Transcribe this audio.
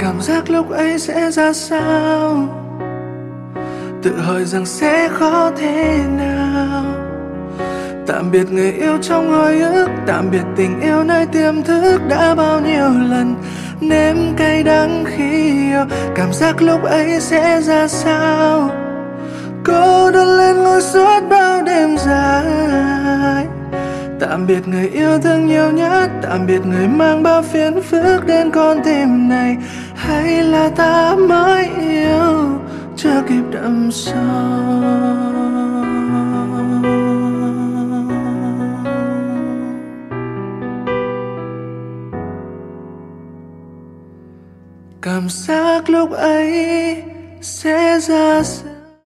Cảm giác lúc ấy sẽ ra sao, tự hỏi rằng sẽ khó thế nào. Tạm biệt người yêu trong hồi ức, tạm biệt tình yêu nơi tiềm thức. Đã bao nhiêu lần nếm cay đắng khi yêu, cảm giác lúc ấy sẽ ra sao. Cô đơn lên ngồi suốt bao đêm dài. Tạm biệt người yêu thương nhiều nhất, tạm biệt người mang bao phiền phức đến con tim này. Hay là ta mới yêu chưa kịp đậm sâu. Cảm giác lúc ấy sẽ ra sao.